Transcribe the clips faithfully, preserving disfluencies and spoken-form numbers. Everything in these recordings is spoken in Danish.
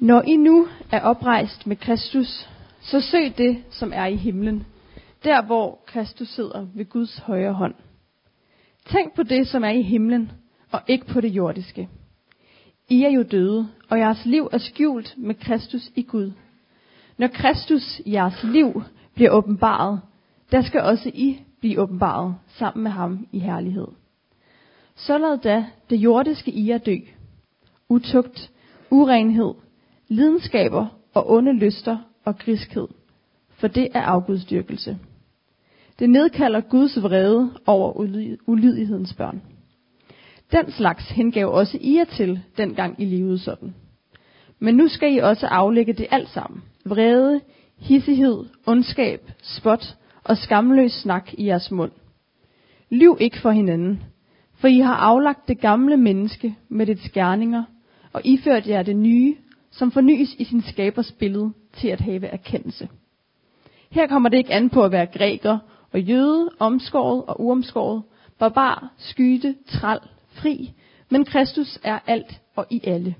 Når I nu er oprejst med Kristus, så søg det, som er i himlen, der hvor Kristus sidder ved Guds højre hånd. Tænk på det, som er i himlen, og ikke på det jordiske. I er jo døde, og jeres liv er skjult med Kristus i Gud. Når Kristus, jeres liv, bliver åbenbaret, der skal også I blive åbenbaret sammen med ham i herlighed. Så lad da det jordiske i jer dø. Utugt, urenhed, lidenskaber og onde lyster og griskhed, for det er afgudstyrkelse. Det nedkalder Guds vrede over ulydighedens børn. Den slags hengav også I jer til, dengang I levede sådan. Men nu skal I også aflægge det alt sammen. Vrede, hissighed, ondskab, spot og skamløs snak i jeres mund. Lyv ikke for hinanden, for I har aflagt det gamle menneske med dets gerninger, og iført jer det nye, som fornyes i sin skabers billede til at have erkendelse. Her kommer det ikke an på at være græker og jøde, omskåret og uomskåret, barbar, skyte, træl, fri, men Kristus er alt og i alle.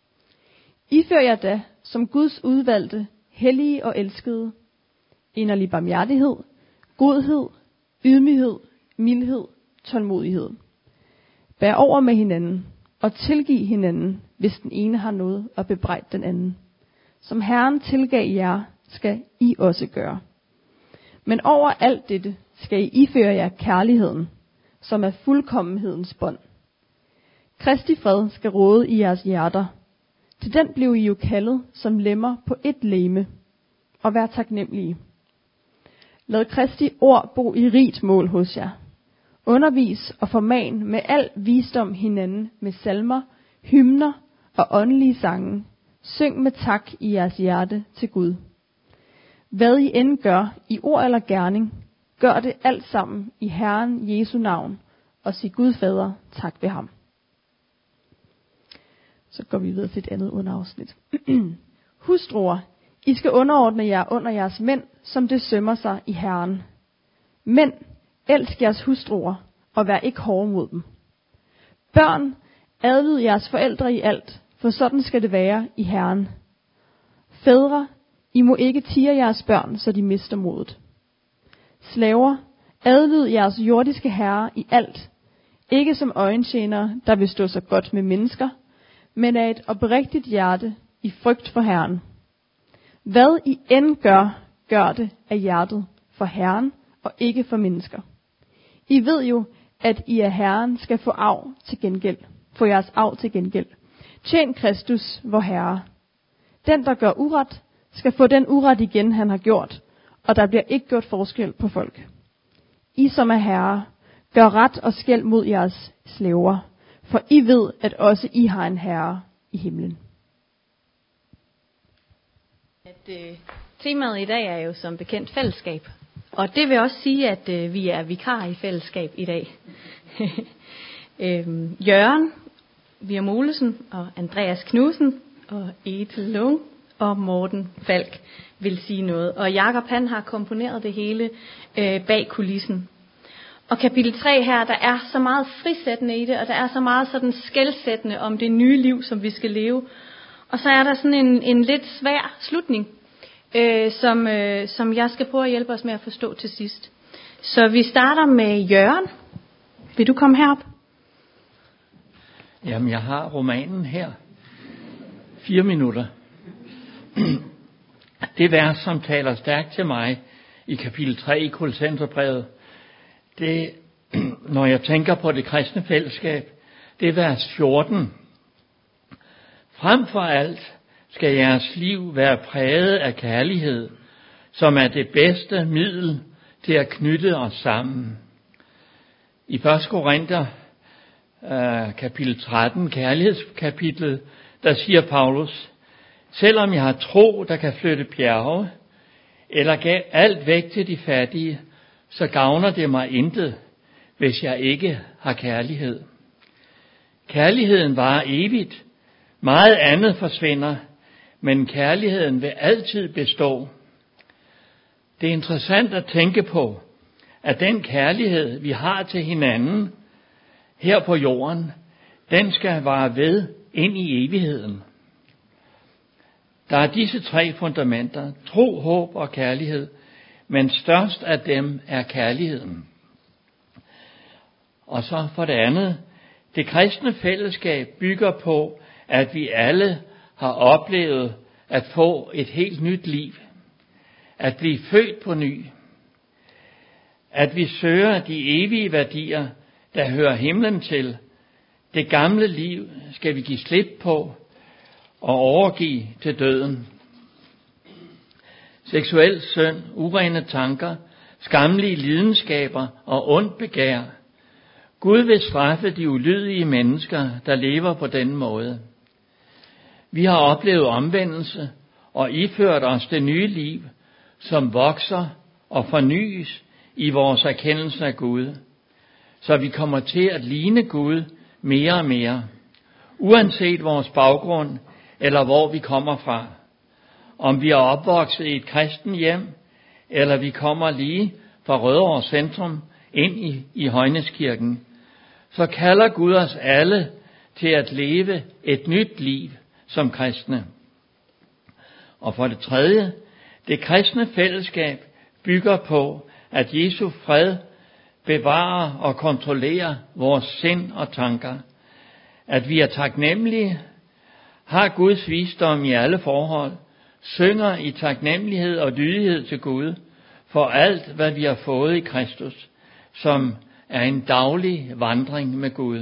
Ifør jer da, som Guds udvalgte, hellige og elskede, inderlig barmhjertighed, godhed, ydmyghed, mildhed, tålmodighed. Bær over med hinanden, og tilgiv hinanden, hvis den ene har noget at bebrejde den anden. Som Herren tilgav jer, skal I også gøre. Men over alt dette skal I iføre jer kærligheden, som er fuldkommenhedens bånd. Kristi fred skal råde i jeres hjerter. Til den blev I jo kaldet som lemmer på et legeme, og vær taknemmelige. Lad Kristi ord bo i rigt mål hos jer. Undervis og forman med al visdom hinanden med salmer, hymner og åndelige sange. Syng med tak i jeres hjerte til Gud. Hvad I end gør i ord eller gerning, gør det alt sammen i Herren Jesu navn, og sig Gud Fader tak ved ham. Så går vi videre til et andet underafsnit. Hustruer, I skal underordne jer under jeres mænd, som det sømmer sig i Herren. Mænd, elsk jeres hustruer, og vær ikke hårde mod dem. Børn, adlyd jeres forældre i alt, for sådan skal det være i Herren. Fædre, I må ikke tirre jeres børn, så de mister modet. Slaver, adlyd jeres jordiske herrer i alt, ikke som øjentjenere, der vil stå så godt med mennesker, men af et oprigtigt hjerte i frygt for Herren. Hvad I end gør, gør det af hjertet for Herren og ikke for mennesker. I ved jo, at I af Herren skal få arv til gengæld, få jeres arv til gengæld. Tjen Kristus, vor Herre. Den, der gør uret, skal få den uret igen, han har gjort, og der bliver ikke gjort forskel på folk. I som er herre, gør ret og skæld mod jeres slaver, for I ved, at også I har en herre i himlen. At, øh, temaet i dag er jo som bekendt fællesskab, og det vil også sige, at øh, vi er vikarer i fællesskab i dag. øhm, Jørgen Vium Olesen og Andreas Knudsen og Ethel Lung og Morten Falk vil sige noget. Og Jakob han har komponeret det hele øh, bag kulissen. Og kapitel tre her, der er så meget frisættende i det, og der er så meget sådan skelsættende om det nye liv, som vi skal leve. Og så er der sådan en, en lidt svær slutning, øh, som, øh, som jeg skal prøve at hjælpe os med at forstå til sidst. Så vi starter med Jørgen. Vil du komme herop? Jamen, jeg har romanen her. Fire minutter. Det vers, som taler stærkt til mig i kapitel tre i Kolossenserbrevet, det, når jeg tænker på det kristne fællesskab, det er vers fjorten. Frem for alt skal jeres liv være præget af kærlighed, som er det bedste middel til at knytte os sammen. I første Korinther kapitel tretten, kærlighedskapitlet, der siger Paulus: selvom jeg har tro, der kan flytte bjerge, eller gav alt væk til de fattige, så gavner det mig intet, hvis jeg ikke har kærlighed. Kærligheden varer evigt. Meget andet forsvinder, men kærligheden vil altid bestå. Det er interessant at tænke på, at den kærlighed, vi har til hinanden her på jorden, den skal vare ved ind i evigheden. Der er disse tre fundamenter, tro, håb og kærlighed, men størst af dem er kærligheden. Og så for det andet, det kristne fællesskab bygger på, at vi alle har oplevet at få et helt nyt liv, at blive født på ny, at vi søger de evige værdier, der hører himlen til. Det gamle liv skal vi give slip på og overgive til døden. Seksuel synd, urene tanker, skamlige lidenskaber og ondt begær. Gud vil straffe de ulydige mennesker, der lever på den måde. Vi har oplevet omvendelse og iført os det nye liv, som vokser og fornyes i vores erkendelse af Gud, så vi kommer til at ligne Gud mere og mere, uanset vores baggrund eller hvor vi kommer fra. Om vi er opvokset i et kristen hjem, eller vi kommer lige fra Rødovre Centrum ind i, i Højneskirken, så kalder Gud os alle til at leve et nyt liv som kristne. Og for det tredje, det kristne fællesskab bygger på, at Jesu fred bevarer og kontrollerer vores sind og tanker. At vi er taknemmelige, har Guds visdom i alle forhold, synger i taknemmelighed og lydighed til Gud for alt, hvad vi har fået i Kristus, som er en daglig vandring med Gud.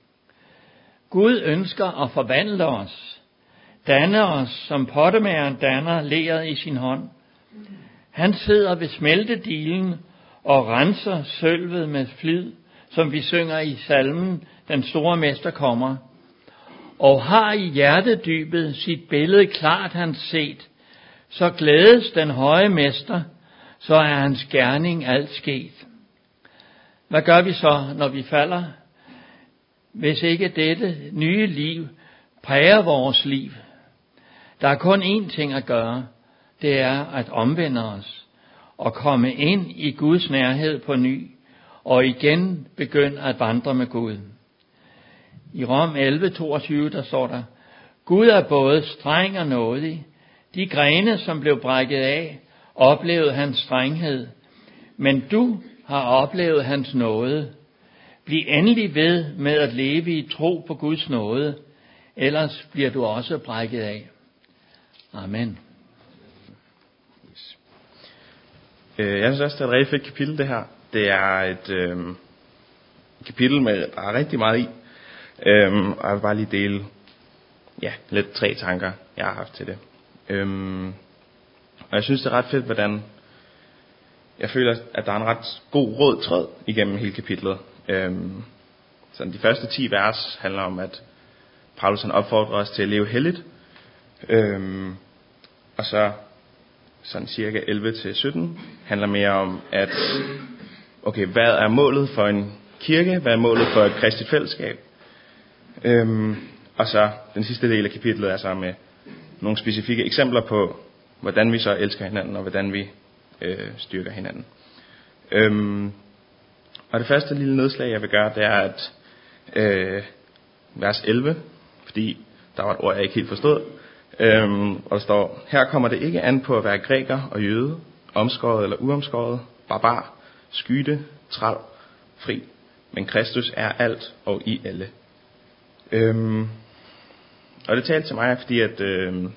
Gud ønsker at forvandle os, danne os, som pottemageren danner leret i sin hånd. Han sidder ved smeltedilen og renser sølvet med flid, som vi synger i salmen, Den store mester kommer, og har i hjertedybet sit billede klart han set, så glædes den høje mester, så er hans gerning alt sket. Hvad gør vi så, når vi falder? Hvis ikke dette nye liv præger vores liv. Der er kun én ting at gøre, det er at omvende os og komme ind i Guds nærhed på ny, og igen begynde at vandre med Gud. I Rom elleve toogtyve, der står der, Gud er både streng og nådig. De grene, som blev brækket af, oplevede hans strenghed, men du har oplevet hans nåde. Bliv endelig ved med at leve i tro på Guds nåde, ellers bliver du også brækket af. Amen. Jeg synes også, det er et rigtig fedt kapitel, det her. Det er et øh, kapitel med, der er rigtig meget i. Øhm, og jeg vil bare lige dele ja, lidt tre tanker, jeg har haft til det. Øhm, og jeg synes, det er ret fedt, hvordan jeg føler, at der er en ret god rød tråd igennem hele kapitlet. Øhm, så de første ti vers handler om, at Paulus han opfordrer os til at leve helligt. Øhm, og så sådan cirka elleve til sytten handler mere om, at okay, hvad er målet for en kirke? Hvad er målet for et kristent fællesskab? Øhm, og så den sidste del af kapitlet er så med nogle specifikke eksempler på, hvordan vi så elsker hinanden, og hvordan vi øh, styrker hinanden. Øhm, og det første lille nedslag, jeg vil gøre, det er, at øh, vers elleve, fordi der var et ord, jeg ikke helt forstod, øhm, og der står, her kommer det ikke an på at være græker og jøde, omskåret eller uomskåret, barbar, skytte, træl, fri, men Kristus er alt og i alle. Øhm, og det talte til mig, fordi at øhm,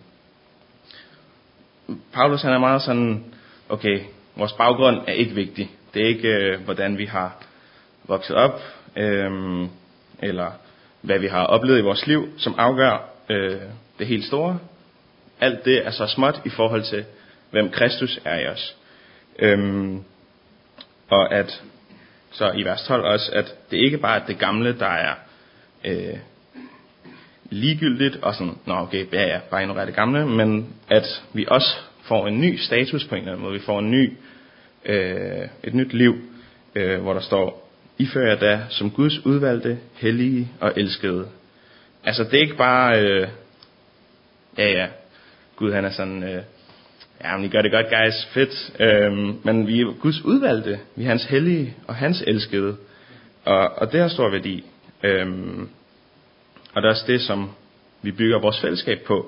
Paulus han er meget sådan, okay, vores baggrund er ikke vigtig. Det er ikke, øh, hvordan vi har vokset op, øh, eller hvad vi har oplevet i vores liv, som afgør øh, det helt store. Alt det er så småt i forhold til, hvem Kristus er i os. Øh, og at, så i vers tolv også, at det ikke bare er det gamle, der er øh, ligegyldigt, og sådan, nå okay, ja ja, bare ignorer det gamle, men at vi også får en ny status på en eller anden måde. Vi får en ny, øh, et nyt liv, øh, hvor der står, ifører jeg da som Guds udvalgte, hellige og elskede. Altså det er ikke bare, øh, ja ja, Gud han er sådan, øh, ja men I gør det godt guys, fedt, øh, men vi er Guds udvalgte, vi er hans hellige og hans elskede, og, og det har stor værdi. Øh, og det er også det, som vi bygger vores fællesskab på,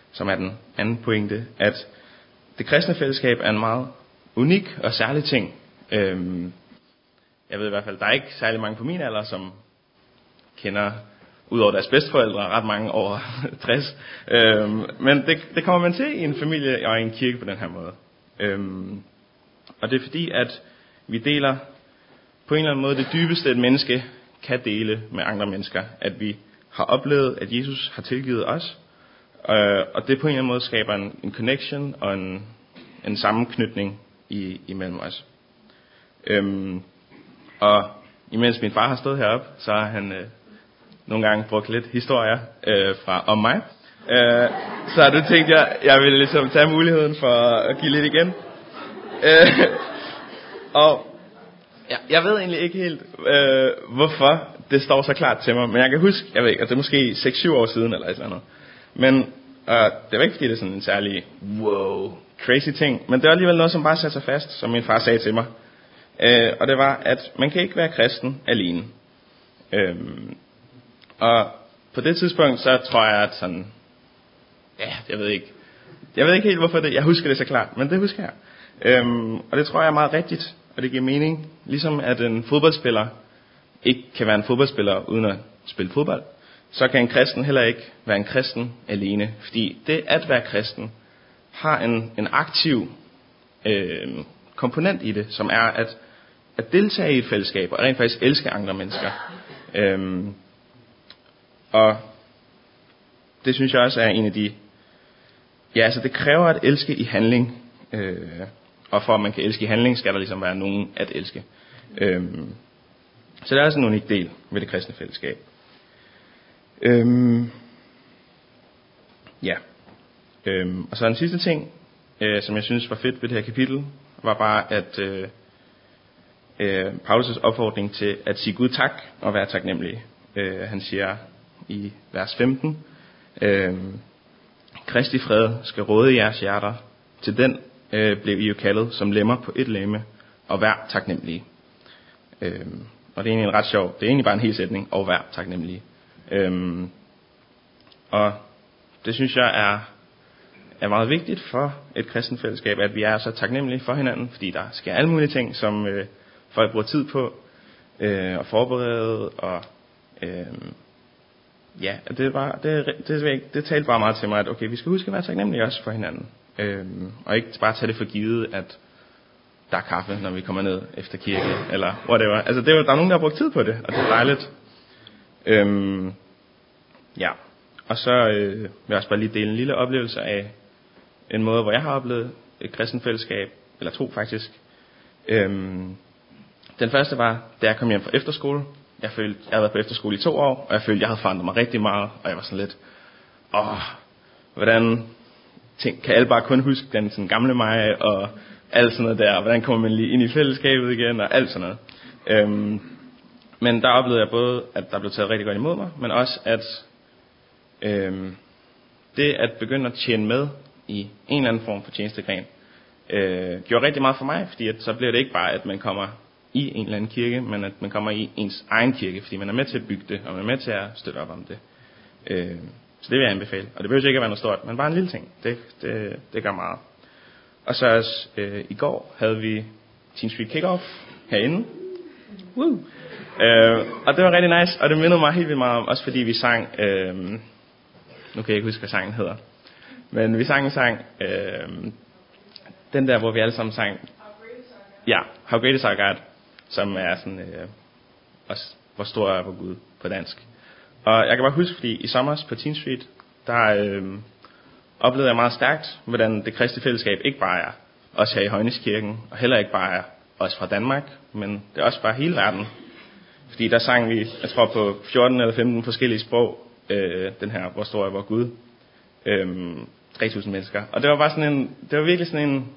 som er den anden pointe, at det kristne fællesskab er en meget unik og særlig ting. Øhm, jeg ved i hvert fald, der er ikke særlig mange på min alder, som kender, udover deres bedsteforældre, ret mange over tres. Øhm, men det, det kommer man til i en familie og i en kirke på den her måde. Øhm, og det er fordi, at vi deler på en eller anden måde det dybeste, et menneske kan dele med andre mennesker. At vi har oplevet, at Jesus har tilgivet os. Øh, og det på en eller anden måde skaber en, en connection og en, en sammenknytning i, imellem os. Øhm, og imens min far har stået heroppe, så har han øh, nogle gange brugt lidt historier øh, fra om mig. Øh, så har du tænkt, jeg, jeg vil ligesom tage muligheden for at give lidt igen. Øh, og ja, jeg ved egentlig ikke helt, øh, hvorfor det står så klart til mig. Men jeg kan huske, jeg ved ikke, at det er måske seks syv år siden eller et eller andet. Men øh, det var ikke fordi, det er sådan en særlig wow, crazy ting. Men det var alligevel noget, som bare satte sig fast, som min far sagde til mig. Øh, og det var, at man kan ikke være kristen alene. Øh, og på det tidspunkt, så tror jeg, at sådan, ja, jeg ved ikke, jeg ved ikke helt, hvorfor det, jeg husker det så klart, men det husker jeg. Øhm, og det tror jeg er meget rigtigt, og det giver mening. Ligesom at en fodboldspiller ikke kan være en fodboldspiller uden at spille fodbold, så kan en kristen heller ikke være en kristen alene. Fordi det at være kristen har en, en aktiv øh, komponent i det, som er at, at deltage i et fællesskab og rent faktisk elske andre mennesker. Øhm, og det synes jeg også er en af de, ja, altså det kræver at elske i handling. Øh, og for at man kan elske i handling, skal der ligesom være nogen at elske. Øhm, så det er også en unik del ved det kristne fællesskab. Øhm, ja. Øhm, og så en sidste ting, øh, som jeg synes var fedt ved det her kapitel, var bare at øh, øh, Paulus' opfordring til at sige Gud tak og være taknemmelig. Øh, han siger i vers femten, øh, Kristi fred skal råde jeres hjerter, til den øh, blev I jo kaldet som lemmer på et legeme, og vær taknemmelige. Øh, og det er egentlig en ret sjov, det er egentlig bare en hel sætning, og vær taknemmelige. Øh, og det synes jeg er, er meget vigtigt for et kristent fællesskab, at vi er så taknemmelige for hinanden, fordi der sker alle mulige ting, som øh, folk bruger tid på, øh, og forberede, og øh, ja, det, var, det, det, det, det talte bare meget til mig, at okay, vi skal huske at være taknemmelige også for hinanden. Øhm, og ikke bare tage det for givet, at der er kaffe, når vi kommer ned efter kirke, eller whatever. Altså, det er jo, der er nogen, der har brugt tid på det, og det er dejligt. Øhm, ja, og så øh, vil jeg også bare lige dele en lille oplevelse af en måde, hvor jeg har oplevet et kristent fællesskab, eller to faktisk. Øhm, den første var, da jeg kom hjem fra efterskole. Jeg følte, jeg havde været på efterskole i to år, og jeg følte, jeg havde forandret mig rigtig meget, og jeg var sådan lidt, åh, hvordan ting, kan alle bare kun huske den sådan gamle mig, og alt sådan noget der, og hvordan kommer man lige ind i fællesskabet igen, og alt sådan noget. Øhm, men der oplevede jeg både, at der blev taget rigtig godt imod mig, men også at øhm, det at begynde at tjene med i en eller anden form for tjenestegren, øh, gjorde rigtig meget for mig, fordi at så bliver det ikke bare, at man kommer i en eller anden kirke, men at man kommer i ens egen kirke, fordi man er med til at bygge det, og man er med til at støtte op om det. Øh, så det vil jeg anbefale. Og det behøver ikke at være noget stort, men bare en lille ting. Det, det, det gør meget. Og så også øh, i går havde vi Teen Street Kickoff herinde. Woo! Øh, og det var rigtig nice, og det mindede mig helt vildt meget om, også fordi vi sang, øh, nu kan jeg ikke huske, hvad sangen hedder, men vi sang en sang, øh, den der, hvor vi alle sammen sang, ja, How Great Is Our God, som er sådan, øh, også, hvor stor er vor Gud på dansk. Og jeg kan bare huske, fordi i sommer på Teen Street, der øh, oplevede jeg meget stærkt, hvordan det kristne fællesskab ikke bare er os her i Højneskirken, og heller ikke bare er os fra Danmark, men det er også bare hele verden. Fordi der sang vi, jeg tror på fjorten eller femten forskellige sprog, øh, den her, hvor stor er vor Gud, øh, tre tusind mennesker. Og det var bare sådan en, det var virkelig sådan en,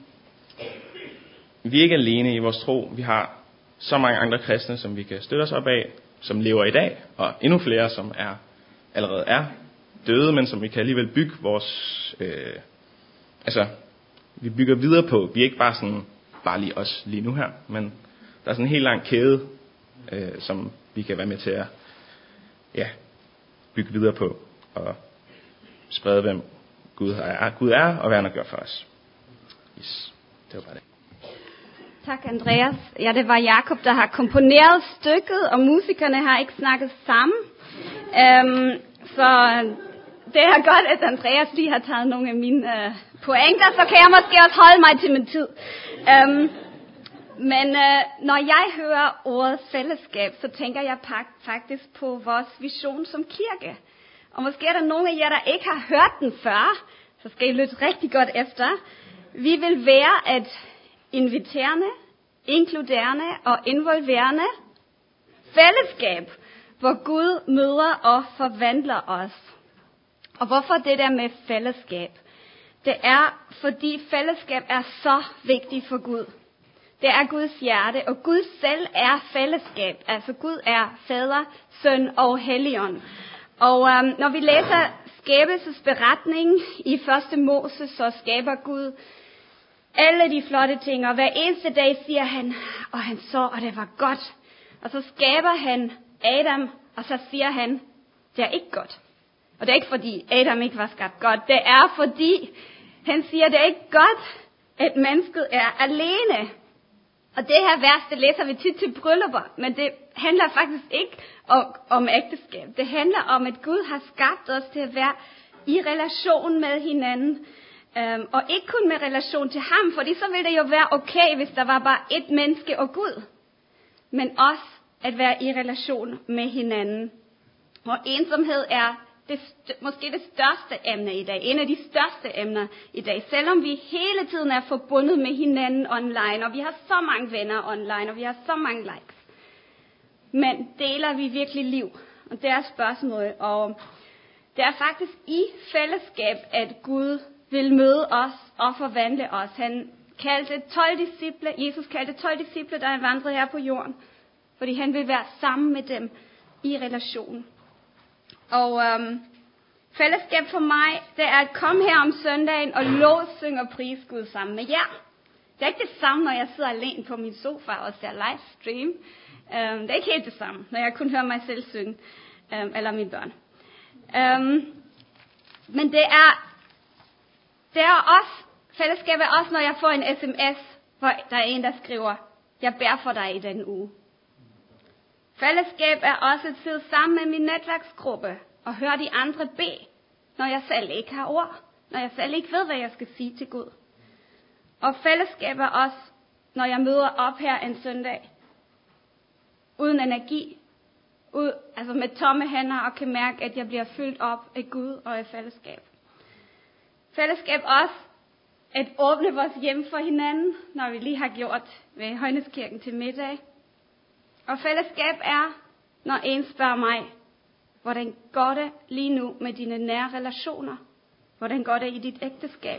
vi er ikke alene i vores tro, vi har så mange andre kristne, som vi kan støtte os op af, som lever i dag, og endnu flere, som er allerede er døde, men som vi kan alligevel bygge vores, øh, altså, vi bygger videre på. Vi er ikke bare sådan, bare lige os lige nu her, men der er sådan en helt lang kæde, øh, som vi kan være med til at, ja, bygge videre på, og sprede hvem Gud er, Gud er og hvad han gør for os. Yes, det var bare det. Tak, Andreas. Ja, det var Jakob, der har komponeret stykket, og musikerne har ikke snakket sammen. Um, så det er godt, at Andreas lige har taget nogle af mine uh, pointer, så kan jeg måske også holde mig til min tid. Um, men uh, når jeg hører ordet fællesskab, så tænker jeg faktisk på vores vision som kirke. Og måske er der nogle af jer, der ikke har hørt den før, så skal I lytte rigtig godt efter. Vi vil være et inviterende, inkluderende og involverende fællesskab, hvor Gud møder og forvandler os. Og hvorfor det der med fællesskab? Det er, fordi fællesskab er så vigtigt for Gud. Det er Guds hjerte, og Gud selv er fællesskab. Altså Gud er Fader, Søn og Helligånd. Og øhm, når vi læser skabelsesberetningen i første Mose, så skaber Gud alle de flotte ting, og hver eneste dag siger han, og han så, og det var godt. Og så skaber han Adam, og så siger han, det er ikke godt. Og det er ikke fordi Adam ikke var skabt godt, det er fordi han siger, det er ikke godt, at mennesket er alene. Og det her vers, det læser vi tit til bryllupper, men det handler faktisk ikke om, om ægteskab. Det handler om, at Gud har skabt os til at være i relation med hinanden. Um, og ikke kun med relation til ham, fordi så ville det jo være okay, hvis der var bare ét menneske og Gud. Men også at være i relation med hinanden. Og ensomhed er det, måske det største emne i dag. En af de største emner i dag. Selvom vi hele tiden er forbundet med hinanden online, og vi har så mange venner online, og vi har så mange likes. Men deler vi virkelig liv? Og det er spørgsmålet. Og det er faktisk i fællesskab, at Gud vil møde os og forvandle os. Han kaldte tolv disciple, Jesus kaldte tolv disciple, der han vandrede her på jorden. Fordi han vil være sammen med dem i relation. Og øhm, fællesskab for mig, det er at komme her om søndagen og lovsynge og prise Gud sammen med jer. Det er ikke det samme, når jeg sidder alene på min sofa og ser livestream. Øhm, det er ikke helt det samme, når jeg kun hører mig selv synge, øhm, eller mine børn. Øhm, men det er, det er også, fællesskab er også, når jeg får en sms, hvor der er en, der skriver, jeg beder for dig i den uge. Fællesskab er også at sidde sammen med min netværksgruppe og høre de andre bede, når jeg selv ikke har ord, når jeg selv ikke ved, hvad jeg skal sige til Gud. Og fællesskab er også, når jeg møder op her en søndag, uden energi, ud, altså med tomme hænder og kan mærke, at jeg bliver fyldt op af Gud og af fællesskab. Fællesskab også at åbne vores hjem for hinanden, når vi lige har gjort ved Højneskirken til middag. Og fællesskab er, når en spørger mig, hvordan går det lige nu med dine nære relationer? Hvordan går det i dit ægteskab?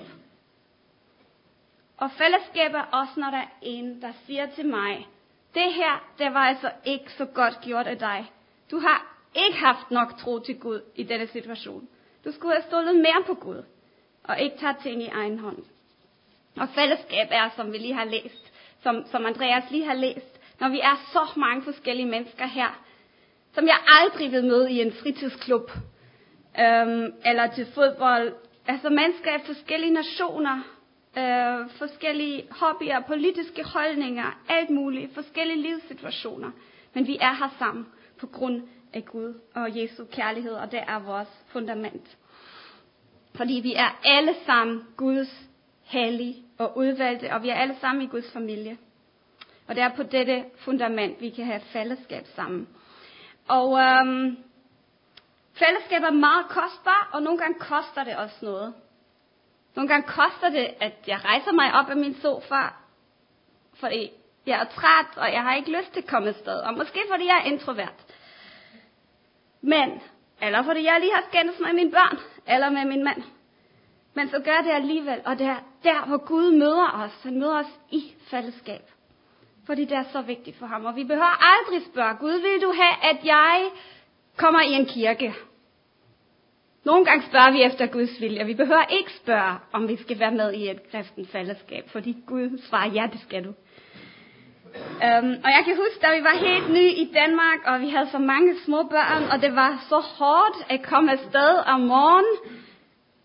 Og fællesskab er også, når der er en, der siger til mig, det her, det var altså ikke så godt gjort af dig. Du har ikke haft nok tro til Gud i denne situation. Du skulle have stolet mere på Gud, og ikke taget ting i egen hånd. Og fællesskab er, som vi lige har læst, som, som Andreas lige har læst, når vi er så mange forskellige mennesker her, som jeg aldrig vil møde i en fritidsklub, øhm, eller til fodbold. Altså mennesker af forskellige nationer, øh, forskellige hobbyer, politiske holdninger, alt muligt, forskellige livssituationer. Men vi er her sammen på grund af Gud og Jesu kærlighed, og det er vores fundament. Fordi vi er alle sammen Guds hellige og udvalgte, og vi er alle sammen i Guds familie. Og det er på dette fundament, vi kan have fællesskab sammen. Og øhm, fællesskab er meget kostbar, og nogle gange koster det også noget. Nogle gange koster det, at jeg rejser mig op af min sofa, fordi jeg er træt, og jeg har ikke lyst til at komme et sted. Og måske fordi jeg er introvert. Men, eller fordi jeg lige har skændes med mine børn, eller med min mand. Men så gør det alligevel, og det er der, hvor Gud møder os. Han møder os i fællesskab. Fordi det er så vigtigt for ham. Og vi behøver aldrig spørge, Gud, vil du have, at jeg kommer i en kirke? Nogle gange spørger vi efter Guds vilje. Vi behøver ikke spørge, om vi skal være med i et kristent fællesskab. Fordi Gud svarer, ja, det skal du. Um, og jeg kan huske, da vi var helt nye i Danmark, og vi havde så mange små børn, og det var så hårdt at komme afsted om morgenen.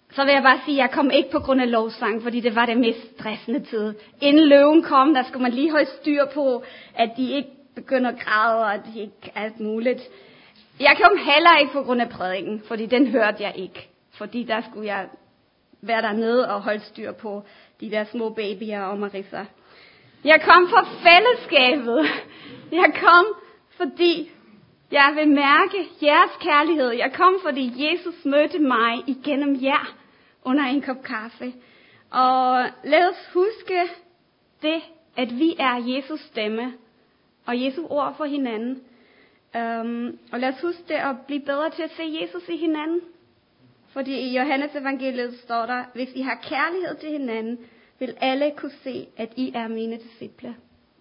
så vil jeg bare sige, at jeg kom ikke på grund af lovsang, fordi det var det mest stressende tid. Inden løven kom, der skulle man lige holde styr på, at de ikke begynder at græde, og at de ikke alt muligt. Jeg kom heller ikke på grund af prædiken, fordi den hørte jeg ikke. Fordi der skulle jeg være dernede og holde styr på de der små babyer og Marissa. Jeg kom for fællesskabet. Jeg kom, fordi jeg vil mærke jeres kærlighed. Jeg kom, fordi Jesus mødte mig igennem jer under en kop kaffe. Og lad os huske det, at vi er Jesus stemme og Jesu ord for hinanden. Um, og lad os huske det at blive bedre til at se Jesus i hinanden. Fordi i Johannes evangeliet står der, hvis I har kærlighed til hinanden, vil alle kunne se, at I er mine disciple.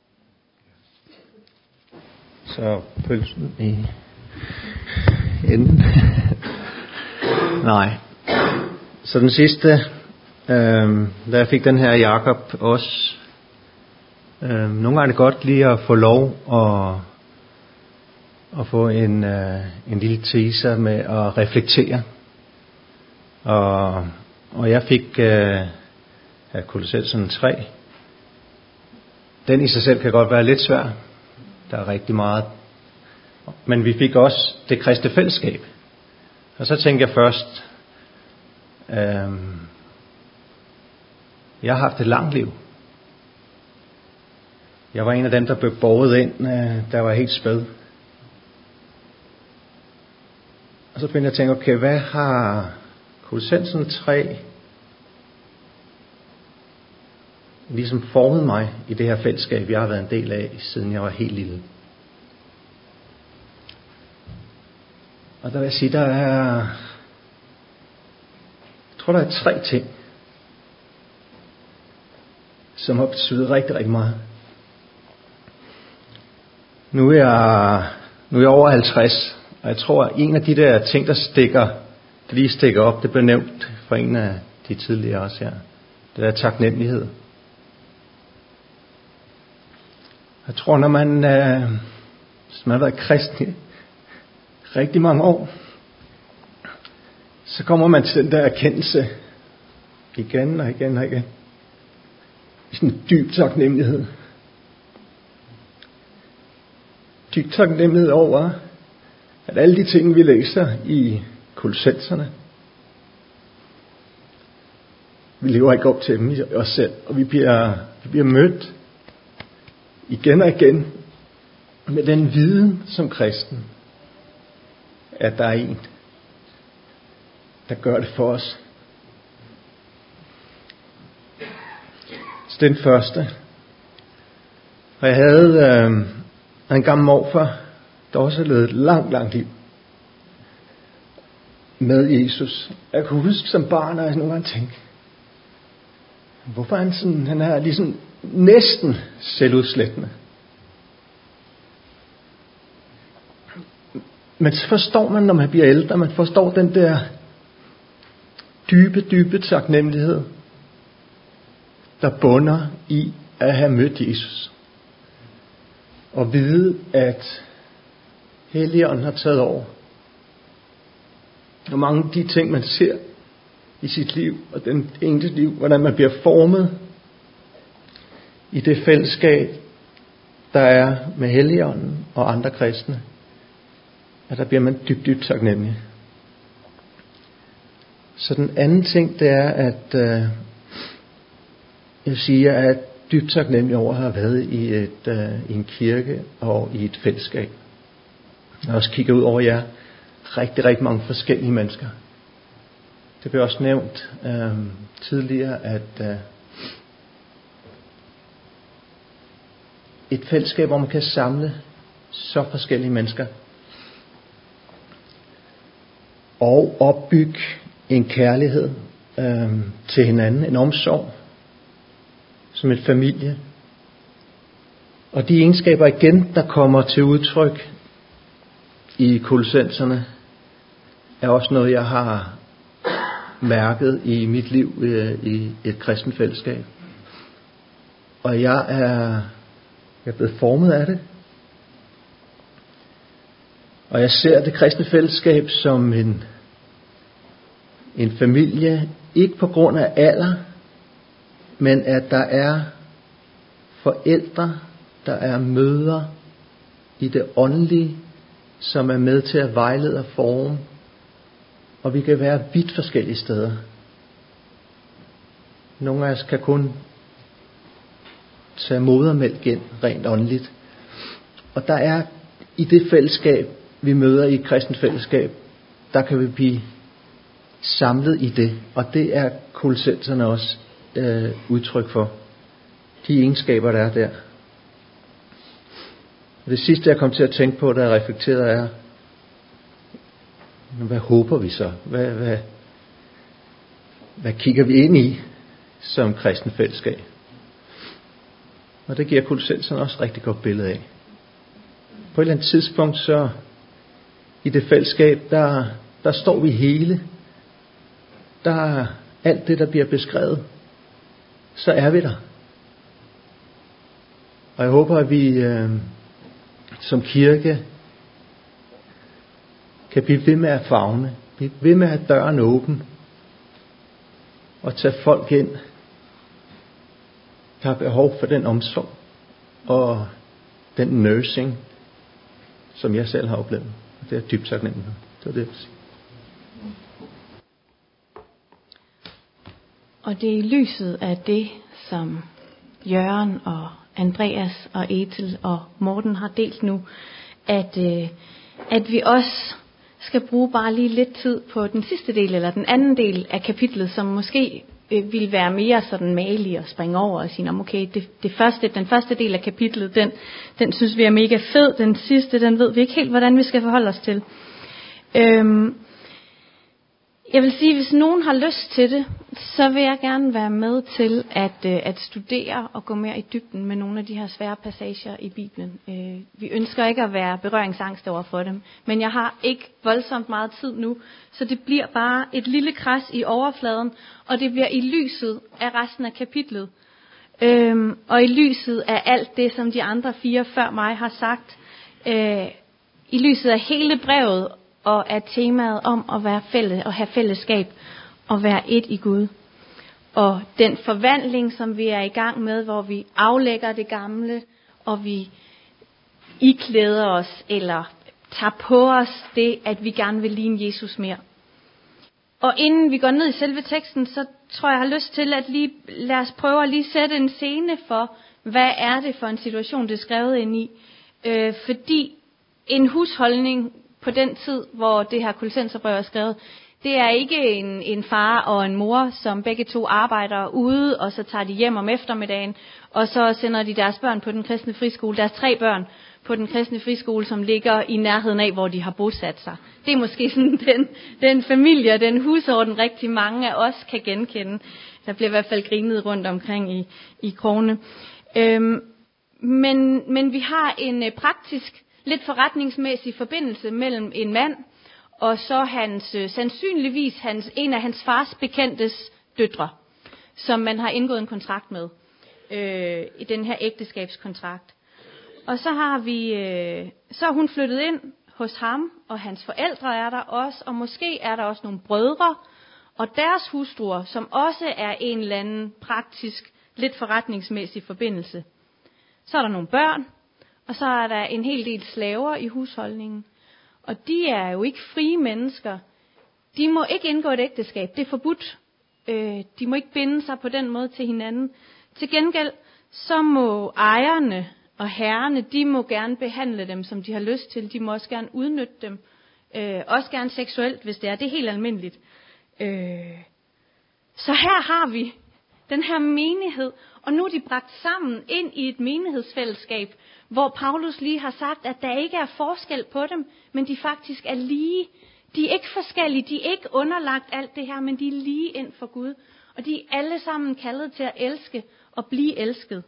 Så pølsen i enden. Nej. Så den sidste, øh, da jeg fik den her Jakob også, øh, nogle gange er det godt lige at få lov at, at få en, øh, en lille teaser med at reflektere. Og, og jeg fik øh, af Kolossenser tre. Den i sig selv kan godt være lidt svær. Der er rigtig meget. Men vi fik også det kristne fællesskab. Og så tænkte jeg først, øh, jeg har haft et langt liv. Jeg var en af dem, der blev båret ind, øh, der var helt spæd. Og så begyndte jeg at tænke, okay, hvad har Kolossenser tre ligesom formet mig i det her fællesskab, jeg har været en del af, siden jeg var helt lille. Og der vil jeg sige, der er, jeg tror, der er tre ting, som har betydet rigtig, rigtig meget. Nu er jeg, nu er jeg over halvtreds, og jeg tror, at en af de der ting, der stikker, der lige stikker op, det blev nævnt for en af de tidligere også her. Det er taknemmelighed. Jeg tror, når man, øh, hvis man har været kristen rigtig mange år, så kommer man til den der erkendelse igen og igen og igen. Sådan en dyb taknemmelighed. Dyb taknemmelighed over, at alle de ting, vi læser i Kolossenserne, vi lever ikke op til dem i os selv, og vi bliver, vi bliver mødt igen og igen med den viden som kristen, at der er en, der gør det for os. Så den første. Og jeg havde øh, en gammel morfar, der også havde levet et langt, langt liv med Jesus. Jeg kunne huske som barn, at jeg nogle gange tænkte, hvorfor er han sådan, han er ligesom næsten selvudslættende. Men så forstår man, når man bliver ældre, man forstår den der dybe, dybe taknemmelighed, der bunder i at have mødt Jesus. Og vide, at Helligånden har taget over. Og mange af de ting, man ser i sit liv, og den enkelte liv, hvordan man bliver formet i det fællesskab, der er med Helligånden og andre kristne, at der bliver man dybt, dybt taknemmelig. Så den anden ting, det er, at øh, jeg siger, at jeg er dybt taknemmelig over at have været i, et, øh, i en kirke og i et fællesskab. Jeg også kigger ud over jer, rigtig, rigtig mange forskellige mennesker. Det blev også nævnt øh, tidligere, at øh, et fællesskab, hvor man kan samle så forskellige mennesker og opbygge en kærlighed øh, til hinanden, en omsorg som et familie. Og de egenskaber igen, der kommer til udtryk i Kolossenserne, er også noget, jeg har mærket i mit liv i et kristent fællesskab. Og jeg er, jeg er blevet formet af det. Og jeg ser det kristne fællesskab som en, en familie ikke på grund af alder, men at der er forældre, der er mødre i det åndelige, som er med til at vejlede og forme. Og vi kan være vidt forskellige steder. Nogle af os kan kun tage modermælk ind rent åndeligt. Og der er i det fællesskab, vi møder i et kristent fællesskab, der kan vi blive samlet i det. Og det er Kolossenserne også øh, udtryk for. De egenskaber, der er der. Og det sidste, jeg kom til at tænke på, da jeg reflekterede, er, hvad håber vi så? Hvad, hvad, hvad kigger vi ind i som kristen fællesskab? Og det giver Kolossenserne også et rigtig godt billede af. På et eller andet tidspunkt, så i det fællesskab, der, der står vi hele. Der er alt det, der bliver beskrevet. Så er vi der. Og jeg håber, at vi øh, som kirke kan blive ved med at favne, blive ved med at have døren åben og tage folk ind, der har behov for den omsorg og den nursing, som jeg selv har oplevet. Det er dybt taknemmelig for. Det var det, jeg ville sige. Og det er i lyset af det, som Jørgen og Andreas og Ethel og Morten har delt nu, at, øh, at vi også skal bruge bare lige lidt tid på den sidste del, eller den anden del af kapitlet, som måske øh, vil være mere sådan malig og springe over og sige, okay, det, det første, den første del af kapitlet, den, den synes vi er mega fed, den sidste, den ved vi ikke helt, hvordan vi skal forholde os til. Øhm, Jeg vil sige, hvis nogen har lyst til det, så vil jeg gerne være med til at, øh, at studere og gå mere i dybden med nogle af de her svære passager i Bibelen. Øh, vi ønsker ikke at være berøringsangst over for dem, men jeg har ikke voldsomt meget tid nu, så det bliver bare et lille kras i overfladen, og det bliver i lyset af resten af kapitlet. Øh, og i lyset af alt det, som de andre fire før mig har sagt, øh, i lyset af hele brevet, og af temaet om at være fælles og have fællesskab og være et i Gud. Og den forvandling, som vi er i gang med, hvor vi aflægger det gamle, og vi iklæder os eller tager på os det, at vi gerne vil ligne Jesus mere. Og inden vi går ned i selve teksten, så tror jeg, jeg har lyst til at lige, lad os prøve at lige sætte en scene for, hvad er det for en situation, det er skrevet ind i. Øh, fordi en husholdning på den tid, hvor det her Kolossenserbrev er skrevet, det er ikke en, en far og en mor, som begge to arbejder ude, og så tager de hjem om eftermiddagen, og så sender de deres børn på den kristne friskole, deres tre børn på den kristne friskole, som ligger i nærheden af, hvor de har bosat sig. Det er måske sådan den, den familie og den husorden, rigtig mange af os kan genkende. Der bliver i hvert fald grinet rundt omkring i, i krogene. Øhm, men, men vi har en øh, praktisk lidt forretningsmæssig forbindelse mellem en mand og så hans, øh, sandsynligvis hans, en af hans fars bekendtes døtre, som man har indgået en kontrakt med, øh, i den her ægteskabskontrakt. Og så har vi, øh, så er hun flyttet ind hos ham, og hans forældre er der også, og måske er der også nogle brødre, og deres hustruer, som også er en eller anden praktisk, lidt forretningsmæssig forbindelse. Så er der nogle børn, og så er der en hel del slaver i husholdningen. Og de er jo ikke frie mennesker. De må ikke indgå et ægteskab. Det er forbudt. Øh, de må ikke binde sig på den måde til hinanden. Til gengæld, så må ejerne og herrerne, de må gerne behandle dem, som de har lyst til. De må også gerne udnytte dem. Øh, også gerne seksuelt, hvis det er. Det er helt almindeligt. Øh, så her har vi den her menighed, og nu er de bragt sammen ind i et menighedsfællesskab, hvor Paulus lige har sagt, at der ikke er forskel på dem, men de faktisk er lige. De er ikke forskellige, de er ikke underlagt alt det her, men de er lige ind for Gud. Og de er alle sammen kaldet til at elske og blive elsket.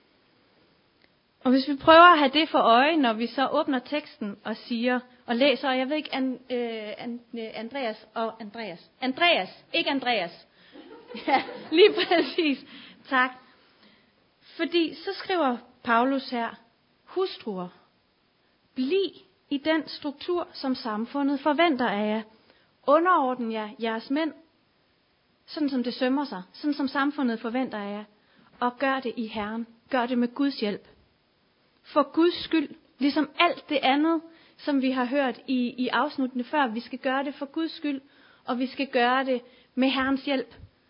Og hvis vi prøver at have det for øje, når vi så åbner teksten og siger, og læser, og jeg ved ikke, an, øh, an, Andreas og Andreas. Andreas, ikke Andreas. Ja, lige præcis. Tak. Fordi så skriver Paulus her, hustruer, bliv i den struktur, som samfundet forventer af jer. Underordn jer jeres mænd. sådan som det sømmer sig, sådan som samfundet forventer af jer, og gør det i Herren. Gør det med Guds hjælp. For Guds skyld, ligesom alt det andet, som vi har hørt i, i afsnittene før, vi skal gøre det for Guds skyld, og vi skal gøre det med Herrens hjælp.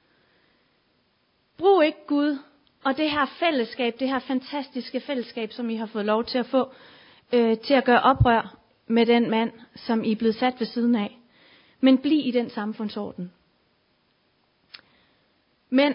Brug ikke Gud og det her fællesskab, det her fantastiske fællesskab, som I har fået lov til at få, øh, til at gøre oprør med den mand, som I er blevet sat ved siden af. Men bliv i den samfundsorden. Men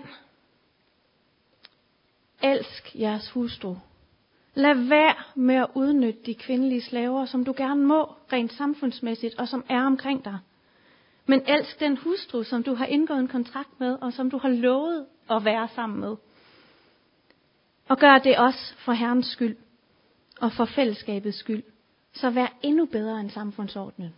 elsk jeres hustru. Lad være med at udnytte de kvindelige slaver, som du gerne må, rent samfundsmæssigt, og som er omkring dig. Men elsk den hustru, som du har indgået en kontrakt med, og som du har lovet at være sammen med. Og gør det også for Herrens skyld, og for fællesskabets skyld. Så vær endnu bedre end samfundsordenen.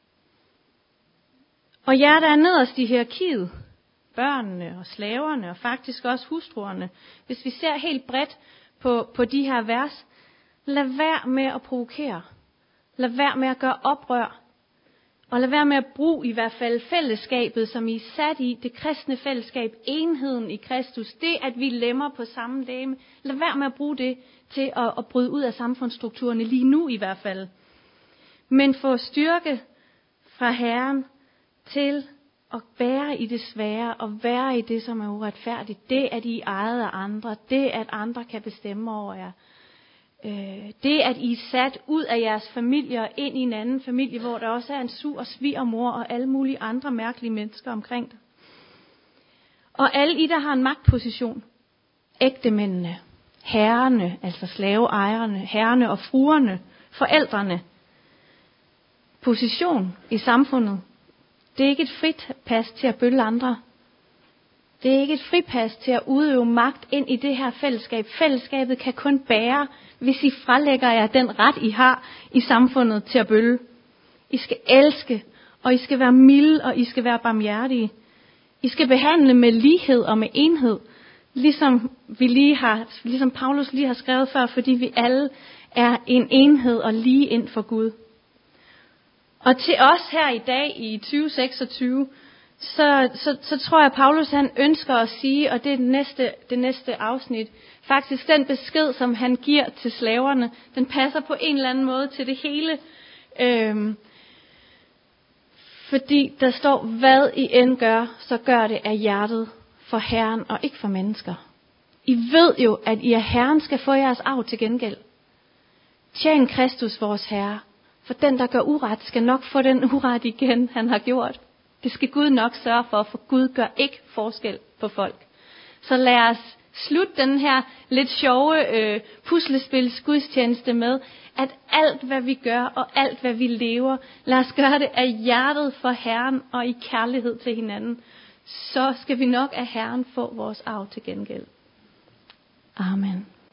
Og jer, der er nederst i hierarkiet, børnene og slaverne, og faktisk også hustruerne, hvis vi ser helt bredt på, på de her vers, lad være med at provokere. Lad være med at gøre oprør. Og lad være med at bruge i hvert fald fællesskabet, som I er sat i, det kristne fællesskab, enheden i Kristus, det at vi lemmer på samme legeme. Lad være med at bruge det til at, at bryde ud af samfundsstrukturerne, lige nu i hvert fald. Men få styrke fra Herren til at være i det svære, og være i det, som er uretfærdigt. Det, at I er ejet af andre, det, at andre kan bestemme over jer. Det, at I er sat ud af jeres familie ind i en anden familie, hvor der også er en sur svigermor og alle mulige andre mærkelige mennesker omkring dig. Og alle I, der har en magtposition, ægtemændene, herrerne, altså slaveejerne, herrerne og fruerne, forældrene, position i samfundet, det er ikke et frit pas til at bølle andre. Det er ikke et fripas til at udøve magt ind i det her fællesskab. Fællesskabet kan kun bære, hvis I frelægger jer den ret, I har i samfundet til at bølle. I skal elske, og I skal være milde, og I skal være barmhjertige. I skal behandle med lighed og med enhed, ligesom, vi lige har, ligesom Paulus lige har skrevet før, fordi vi alle er en enhed og lige ind for Gud. Og til os her i dag i tyve seksogtyve, Så, så, så tror jeg, at Paulus han ønsker at sige, og det er det næste, det næste afsnit, faktisk den besked, som han giver til slaverne, den passer på en eller anden måde til det hele. Øhm, fordi der står, hvad I end gør, så gør det af hjertet for Herren og ikke for mennesker. I ved jo, at I af Herren skal få jeres arv til gengæld. Tjen Kristus vores Herre, for den, der gør uret, skal nok få den uret igen, han har gjort. Det skal Gud nok sørge for, for Gud gør ikke forskel på folk. Så lad os slutte den her lidt sjove øh, puslespils gudstjeneste med, at alt hvad vi gør og alt hvad vi lever, lad os gøre det af hjertet for Herren og i kærlighed til hinanden. Så skal vi nok af Herren få vores arv til gengæld. Amen.